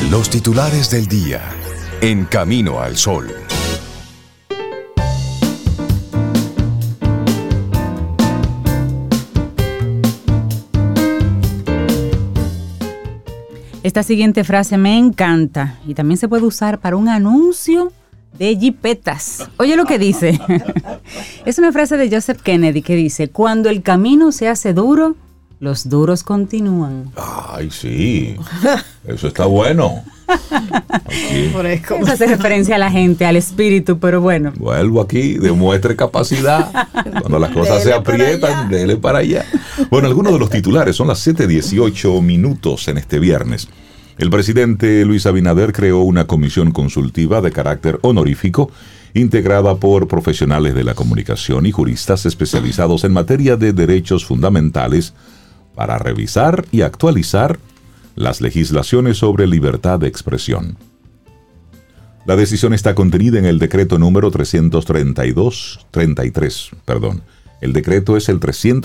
Los titulares del día en Camino al Sol. Esta siguiente frase me encanta y también se puede usar para un anuncio de jipetas. Oye lo que dice. Es una frase de Joseph Kennedy que dice: cuando el camino se hace duro, los duros continúan. Ay, sí. Eso está bueno. Aquí. Eso hace referencia a la gente, al espíritu, pero bueno. Vuelvo aquí, demuestre capacidad. Cuando las cosas se aprietan, dele para allá. Bueno, algunos de los titulares son las 7:18 en este viernes. El presidente Luis Abinader creó una comisión consultiva de carácter honorífico integrada por profesionales de la comunicación y juristas especializados en materia de derechos fundamentales para revisar y actualizar las legislaciones sobre libertad de expresión. La decisión está contenida en el decreto número 333. El decreto es el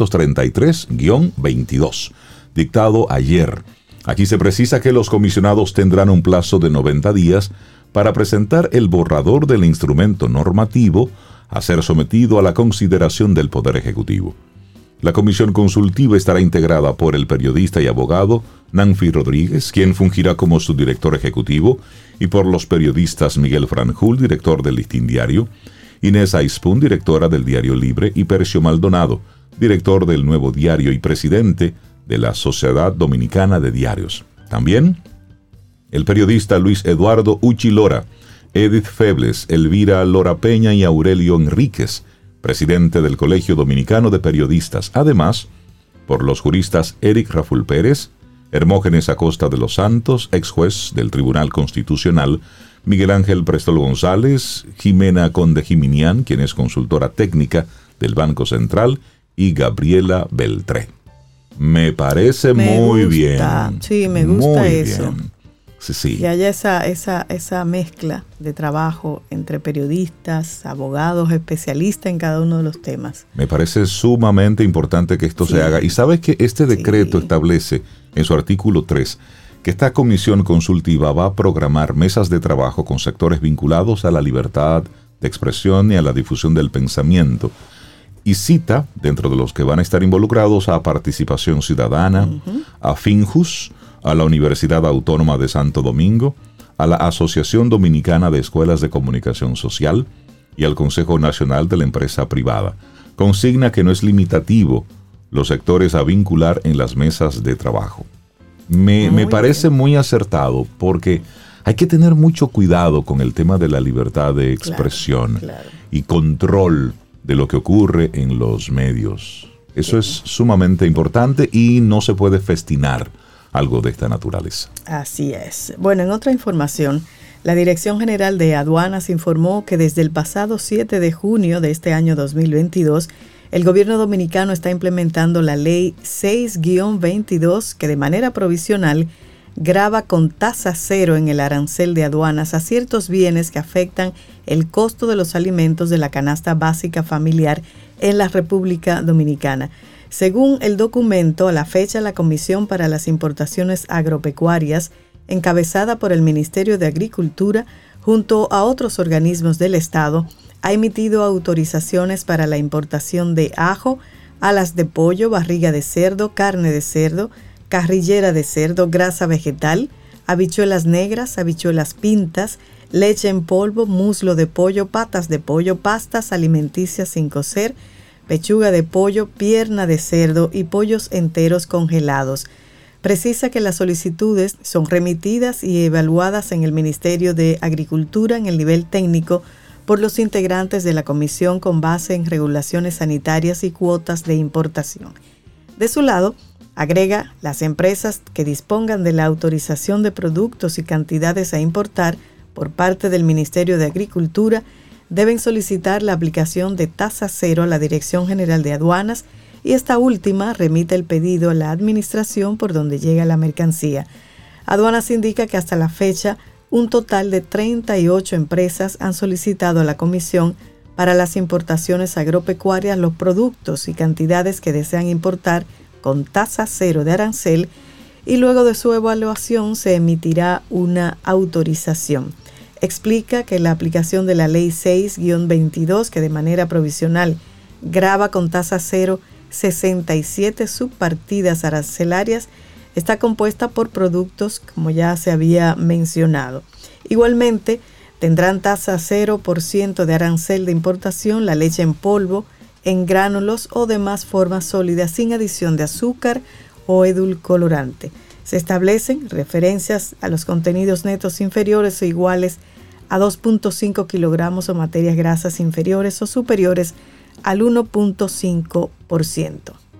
333-22, dictado ayer. Aquí se precisa que los comisionados tendrán un plazo de 90 días para presentar el borrador del instrumento normativo a ser sometido a la consideración del Poder Ejecutivo. La comisión consultiva estará integrada por el periodista y abogado Nanfi Rodríguez, quien fungirá como su director ejecutivo, y por los periodistas Miguel Franjul, director del Listín Diario, Inés Aispun, directora del Diario Libre, y Percio Maldonado, director del Nuevo Diario y presidente de la Sociedad Dominicana de Diarios. También el periodista Luis Eduardo Uchi Lora, Edith Febles, Elvira Lora Peña y Aurelio Enríquez, presidente del Colegio Dominicano de Periodistas. Además, por los juristas Eric Raful Pérez, Hermógenes Acosta de los Santos, ex juez del Tribunal Constitucional, Miguel Ángel Prestol González, Jimena Conde Jiminián, quien es consultora técnica del Banco Central, y Gabriela Beltré. Me parece muy bien. Sí, me gusta muy eso. Bien. Sí. Que haya esa mezcla de trabajo entre periodistas, abogados, especialistas en cada uno de los temas. Me parece sumamente importante que esto se haga. Y sabes que este decreto establece en su artículo 3 que esta comisión consultiva va a programar mesas de trabajo con sectores vinculados a la libertad de expresión y a la difusión del pensamiento. Y cita, dentro de los que van a estar involucrados, a Participación Ciudadana, a Finjus, a la Universidad Autónoma de Santo Domingo, a la Asociación Dominicana de Escuelas de Comunicación Social y al Consejo Nacional de la Empresa Privada. Consigna que no es limitativo los sectores a vincular en las mesas de trabajo. Me parece muy acertado porque hay que tener mucho cuidado con el tema de la libertad de expresión y control de lo que ocurre en los medios. Eso es sumamente importante y no se puede festinar algo de esta naturaleza. Así es. Bueno, en otra información, la Dirección General de Aduanas informó que desde el pasado 7 de junio de este año 2022, el gobierno dominicano está implementando la Ley 6-22 que de manera provisional grava con tasa cero en el arancel de aduanas a ciertos bienes que afectan el costo de los alimentos de la canasta básica familiar en la República Dominicana. Según el documento, a la fecha, la Comisión para las Importaciones Agropecuarias, encabezada por el Ministerio de Agricultura, junto a otros organismos del Estado, ha emitido autorizaciones para la importación de ajo, alas de pollo, barriga de cerdo, carne de cerdo, carrillera de cerdo, grasa vegetal, habichuelas negras, habichuelas pintas, leche en polvo, muslo de pollo, patas de pollo, pastas alimenticias sin cocer, pechuga de pollo, pierna de cerdo y pollos enteros congelados. Precisa que las solicitudes son remitidas y evaluadas en el Ministerio de Agricultura en el nivel técnico por los integrantes de la comisión con base en regulaciones sanitarias y cuotas de importación. De su lado, agrega, las empresas que dispongan de la autorización de productos y cantidades a importar por parte del Ministerio de Agricultura deben solicitar la aplicación de tasa cero a la Dirección General de Aduanas y esta última remite el pedido a la administración por donde llega la mercancía. Aduanas indica que hasta la fecha un total de 38 empresas han solicitado a la comisión para las importaciones agropecuarias los productos y cantidades que desean importar con tasa cero de arancel y luego de su evaluación se emitirá una autorización. Explica que la aplicación de la Ley 6-22, que de manera provisional grava con tasa cero 67 subpartidas arancelarias, está compuesta por productos, como ya se había mencionado. Igualmente, tendrán tasa 0% de arancel de importación la leche en polvo, en gránulos o demás formas sólidas sin adición de azúcar o edulcorante. Se establecen referencias a los contenidos netos inferiores o iguales a 2.5 kilogramos o materias grasas inferiores o superiores al 1.5%.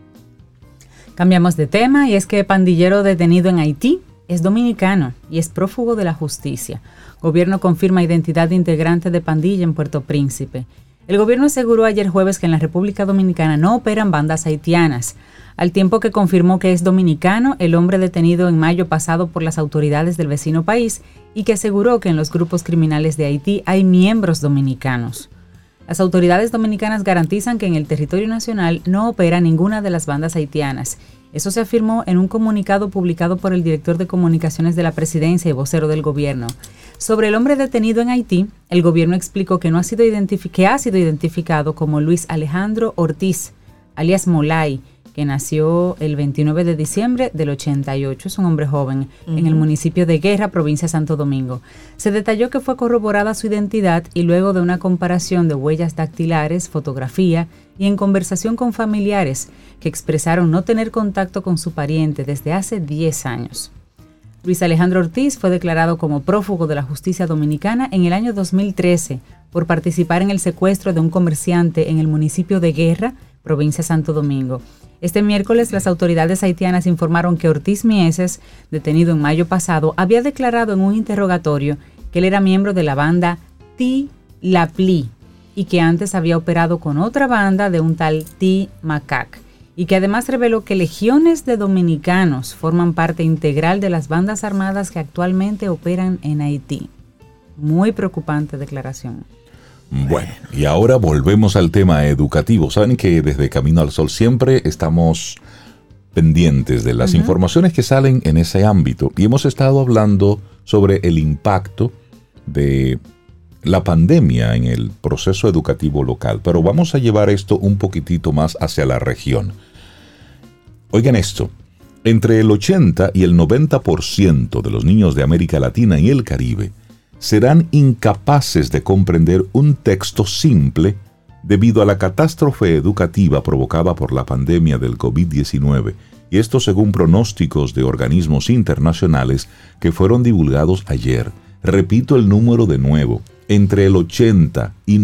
Cambiamos de tema y es que pandillero detenido en Haití es dominicano y es prófugo de la justicia. Gobierno confirma identidad de integrante de pandilla en Puerto Príncipe. El gobierno aseguró ayer jueves que en la República Dominicana no operan bandas haitianas, al tiempo que confirmó que es dominicano el hombre detenido en mayo pasado por las autoridades del vecino país y que aseguró que en los grupos criminales de Haití hay miembros dominicanos. Las autoridades dominicanas garantizan que en el territorio nacional no opera ninguna de las bandas haitianas. Eso se afirmó en un comunicado publicado por el director de comunicaciones de la presidencia y vocero del gobierno. Sobre el hombre detenido en Haití, el gobierno explicó que ha sido identificado como Luis Alejandro Ortiz, alias Molay, que nació el 29 de diciembre del 88, es un hombre joven, en el municipio de Guerra, provincia de Santo Domingo. Se detalló que fue corroborada su identidad y luego de una comparación de huellas dactilares, fotografía y en conversación con familiares que expresaron no tener contacto con su pariente desde hace 10 años. Luis Alejandro Ortiz fue declarado como prófugo de la justicia dominicana en el año 2013 por participar en el secuestro de un comerciante en el municipio de Guerra, provincia de Santo Domingo. Este miércoles, las autoridades haitianas informaron que Ortiz Mieses, detenido en mayo pasado, había declarado en un interrogatorio que él era miembro de la banda T. Lapli y que antes había operado con otra banda de un tal T. Macac, y que además reveló que legiones de dominicanos forman parte integral de las bandas armadas que actualmente operan en Haití. Muy preocupante declaración. Bueno, y ahora volvemos al tema educativo. Saben que desde Camino al Sol siempre estamos pendientes de las informaciones que salen en ese ámbito. Y hemos estado hablando sobre el impacto de la pandemia en el proceso educativo local. Pero vamos a llevar esto un poquitito más hacia la región. Oigan esto, entre el 80 y el 90% de los niños de América Latina y el Caribe serán incapaces de comprender un texto simple debido a la catástrofe educativa provocada por la pandemia del COVID-19, y esto según pronósticos de organismos internacionales que fueron divulgados ayer. Repito el número de nuevo, entre el 80 y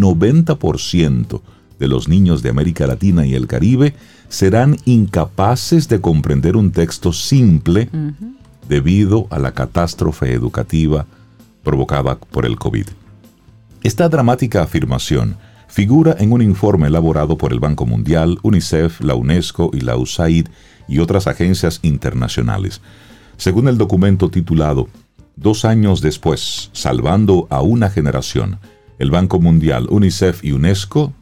90% de los niños de América Latina y el Caribe serán incapaces de comprender un texto simple debido a la catástrofe educativa provocada por el COVID. Esta dramática afirmación figura en un informe elaborado por el Banco Mundial, UNICEF, la UNESCO y la USAID y otras agencias internacionales. Según el documento titulado 2 años después, salvando a una generación, el Banco Mundial, UNICEF y UNESCO,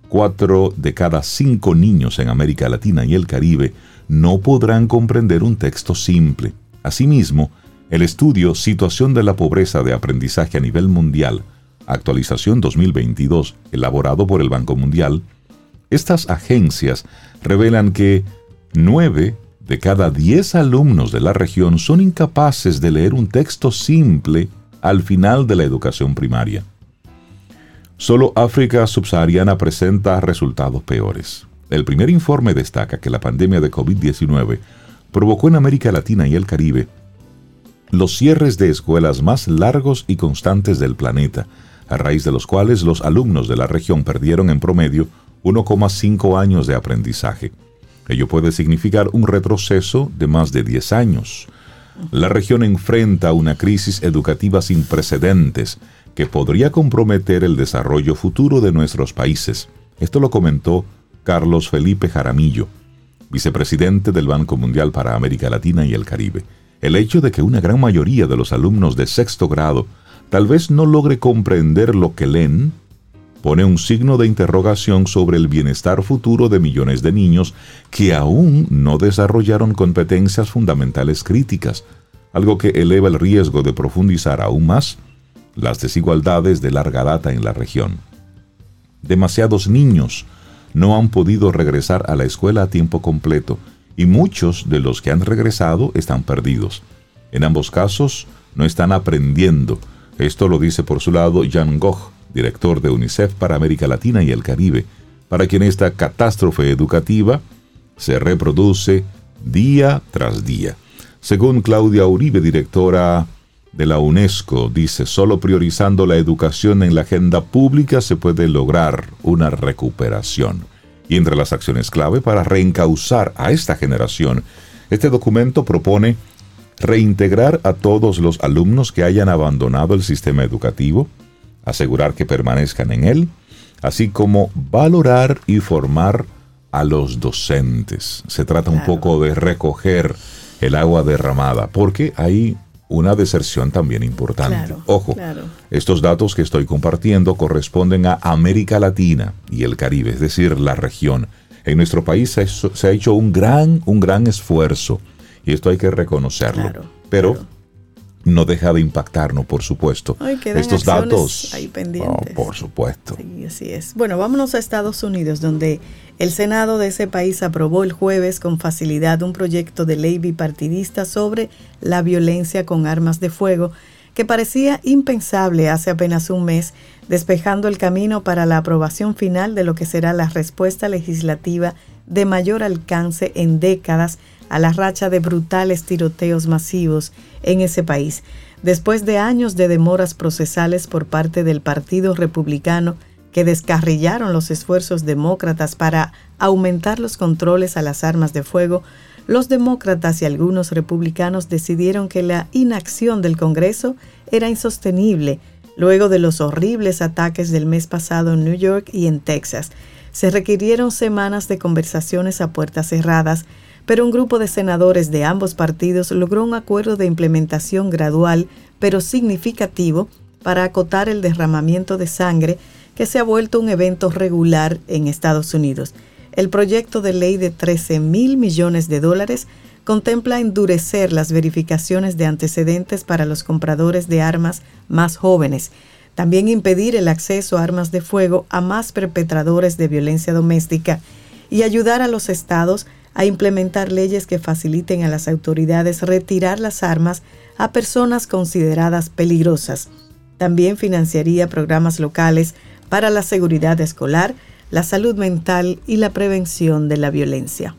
4 de cada 5 niños en América Latina y el Caribe no podrán comprender un texto simple. Asimismo, el estudio Situación de la Pobreza de Aprendizaje a Nivel Mundial, actualización 2022, elaborado por el Banco Mundial, estas agencias revelan que 9 de cada 10 alumnos de la región son incapaces de leer un texto simple al final de la educación primaria. Solo África subsahariana presenta resultados peores. El primer informe destaca que la pandemia de COVID-19 provocó en América Latina y el Caribe los cierres de escuelas más largos y constantes del planeta, a raíz de los cuales los alumnos de la región perdieron en promedio 1,5 años de aprendizaje. Ello puede significar un retroceso de más de 10 años. La región enfrenta una crisis educativa sin precedentes que podría comprometer el desarrollo futuro de nuestros países. Esto lo comentó Carlos Felipe Jaramillo, vicepresidente del Banco Mundial para América Latina y el Caribe. El hecho de que una gran mayoría de los alumnos de 6º grado tal vez no logre comprender lo que leen pone un signo de interrogación sobre el bienestar futuro de millones de niños que aún no desarrollaron competencias fundamentales críticas, algo que eleva el riesgo de profundizar aún más las desigualdades de larga data en la región. Demasiados niños no han podido regresar a la escuela a tiempo completo y muchos de los que han regresado están perdidos. En ambos casos, no están aprendiendo. Esto lo dice por su lado Jan Gogh, director de UNICEF para América Latina y el Caribe, para quien esta catástrofe educativa se reproduce día tras día. Según Claudia Uribe, directora de la UNESCO, dice, solo priorizando la educación en la agenda pública se puede lograr una recuperación. Y entre las acciones clave para reencauzar a esta generación, este documento propone reintegrar a todos los alumnos que hayan abandonado el sistema educativo, asegurar que permanezcan en él, así como valorar y formar a los docentes. Se trata un poco de recoger el agua derramada, porque hay una deserción también importante. Ojo, estos datos que estoy compartiendo corresponden a América Latina y el Caribe, es decir, la región. En nuestro país se ha hecho un gran esfuerzo, y esto hay que reconocerlo. Pero no deja de impactarnos, por supuesto. Estos datos ahí pendientes. Por supuesto. Sí, así es. Bueno, vámonos a Estados Unidos, donde el Senado de ese país aprobó el jueves con facilidad un proyecto de ley bipartidista sobre la violencia con armas de fuego que parecía impensable hace apenas un mes, despejando el camino para la aprobación final de lo que será la respuesta legislativa de mayor alcance en décadas a la racha de brutales tiroteos masivos en ese país, después de años de demoras procesales por parte del Partido Republicano que descarrilaron los esfuerzos demócratas para aumentar los controles a las armas de fuego. Los demócratas y algunos republicanos decidieron que la inacción del Congreso era insostenible luego de los horribles ataques del mes pasado en New York y en Texas. Se requirieron semanas de conversaciones a puertas cerradas, pero un grupo de senadores de ambos partidos logró un acuerdo de implementación gradual, pero significativo, para acotar el derramamiento de sangre que se ha vuelto un evento regular en Estados Unidos. El proyecto de ley de $13,000 millones contempla endurecer las verificaciones de antecedentes para los compradores de armas más jóvenes, también impedir el acceso a armas de fuego a más perpetradores de violencia doméstica y ayudar a los estados a implementar leyes que faciliten a las autoridades retirar las armas a personas consideradas peligrosas. También financiaría programas locales para la seguridad escolar, la salud mental y la prevención de la violencia.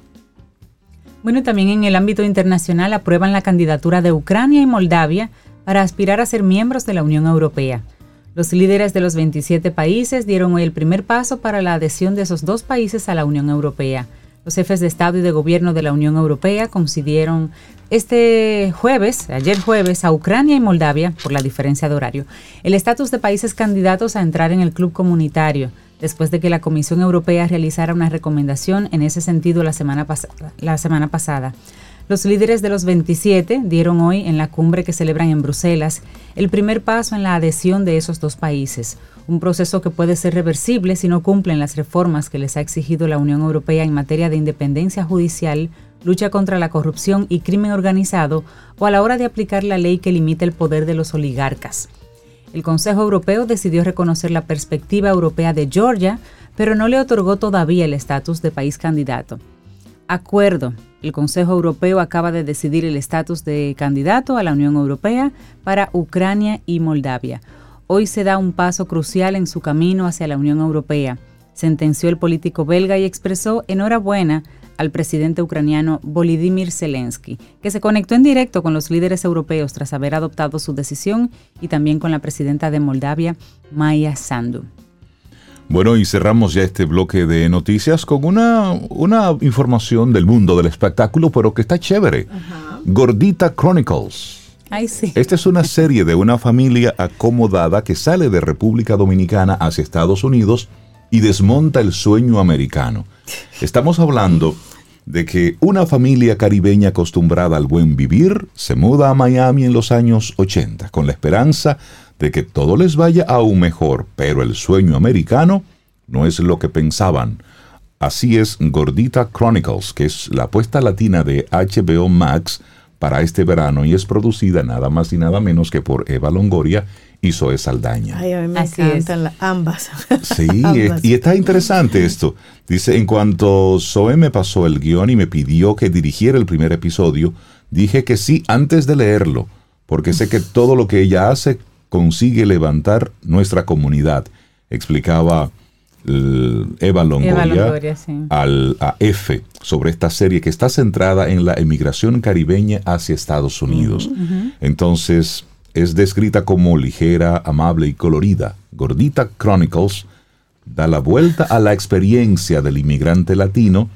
Bueno, también en el ámbito internacional aprueban la candidatura de Ucrania y Moldavia para aspirar a ser miembros de la Unión Europea. Los líderes de los 27 países dieron hoy el primer paso para la adhesión de esos dos países a la Unión Europea. Los jefes de Estado y de Gobierno de la Unión Europea concedieron ayer jueves, a Ucrania y Moldavia, por la diferencia de horario, el estatus de países candidatos a entrar en el club comunitario, después de que la Comisión Europea realizara una recomendación en ese sentido la semana pasada. Los líderes de los 27 dieron hoy, en la cumbre que celebran en Bruselas, el primer paso en la adhesión de esos dos países, un proceso que puede ser reversible si no cumplen las reformas que les ha exigido la Unión Europea en materia de independencia judicial, lucha contra la corrupción y crimen organizado, o a la hora de aplicar la ley que limita el poder de los oligarcas. El Consejo Europeo decidió reconocer la perspectiva europea de Georgia, pero no le otorgó todavía el estatus de país candidato. Acuerdo. El Consejo Europeo acaba de decidir el estatus de candidato a la Unión Europea para Ucrania y Moldavia. Hoy se da un paso crucial en su camino hacia la Unión Europea, sentenció el político belga y expresó enhorabuena al presidente ucraniano Volodymyr Zelensky, que se conectó en directo con los líderes europeos tras haber adoptado su decisión, y también con la presidenta de Moldavia, Maia Sandu. Bueno, y cerramos ya este bloque de noticias con una información del mundo del espectáculo, pero que está chévere. Gordita Chronicles. Ay, sí. Esta es una serie de una familia acomodada que sale de República Dominicana hacia Estados Unidos y desmonta el sueño americano. Estamos hablando de que una familia caribeña acostumbrada al buen vivir se muda a Miami en los años 80 con la esperanza de que todo les vaya aún mejor, pero el sueño americano no es lo que pensaban. Así es Gordita Chronicles, que es la apuesta latina de HBO Max para este verano y es producida nada más y nada menos que por Eva Longoria y Zoe Saldaña. Ay, a mí me encantan ambas. Sí, ambas. Y está interesante esto. Dice, en cuanto Zoe me pasó el guión y me pidió que dirigiera el primer episodio, dije que sí antes de leerlo, porque sé que todo lo que ella hace consigue levantar nuestra comunidad, explicaba Eva Longoria sí. A F sobre esta serie que está centrada en la emigración caribeña hacia Estados Unidos. Entonces es descrita como ligera, amable y colorida. Gordita Chronicles da la vuelta a la experiencia del inmigrante latino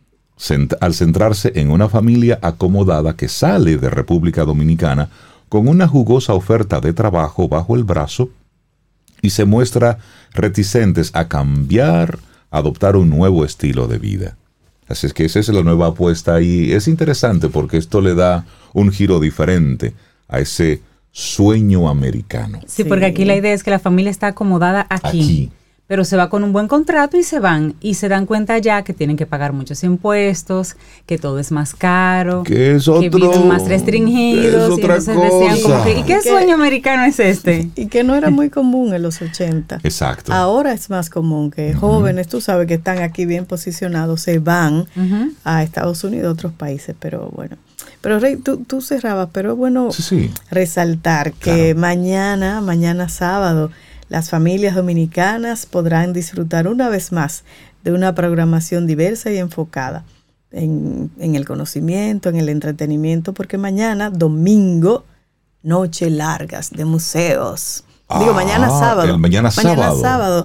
al centrarse en una familia acomodada que sale de República Dominicana con una jugosa oferta de trabajo bajo el brazo y se muestra reticentes a cambiar, a adoptar un nuevo estilo de vida. Así es que esa es la nueva apuesta y es interesante porque esto le da un giro diferente a ese sueño americano. Sí, porque aquí la idea es que la familia está acomodada aquí. Pero se va con un buen contrato y se van y se dan cuenta ya que tienen que pagar muchos impuestos, que todo es más caro, que viven más restringidos y entonces decían como que ¿y qué sueño americano es este? Y que no era muy común en los 80. Exacto. Ahora es más común que jóvenes, tú sabes que están aquí bien posicionados, se van a Estados Unidos, a otros países, pero bueno. Pero Rey, tú cerrabas, pero es bueno resaltar que mañana sábado, las familias dominicanas podrán disfrutar una vez más de una programación diversa y enfocada en el conocimiento, en el entretenimiento, porque mañana, domingo, noche largas de museos. Mañana sábado. Mañana sábado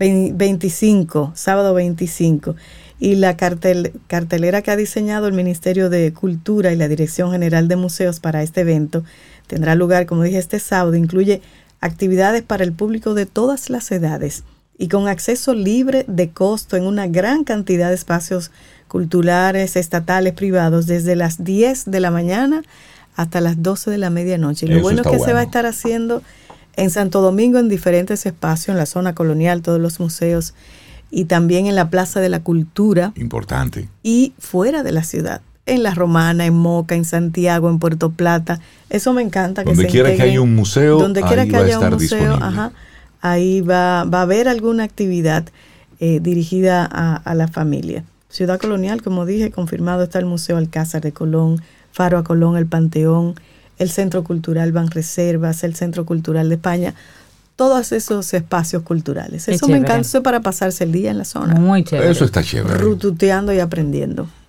25, sábado 25. Y la cartelera que ha diseñado el Ministerio de Cultura y la Dirección General de Museos para este evento tendrá lugar, como dije, este sábado. Incluye actividades para el público de todas las edades y con acceso libre de costo en una gran cantidad de espacios culturales, estatales, privados, desde las 10 de la mañana hasta las 12 de la medianoche. Y lo bueno es que se va a estar haciendo en Santo Domingo en diferentes espacios, en la zona colonial, todos los museos, y también en la Plaza de la Cultura. Importante. Y fuera de la ciudad. En La Romana, en Moca, en Santiago, en Puerto Plata. Eso me encanta. Donde quiera que haya un museo, donde quiera que haya un museo, disponible. Ahí va a haber alguna actividad dirigida a la familia. Ciudad Colonial, como dije, confirmado está el Museo Alcázar de Colón, Faro a Colón, el Panteón, el Centro Cultural Banreservas, el Centro Cultural de España. Todos esos espacios culturales. Eso me encanta, eso para pasarse el día en la zona. Muy chévere. Eso está chévere. Rututeando y aprendiendo.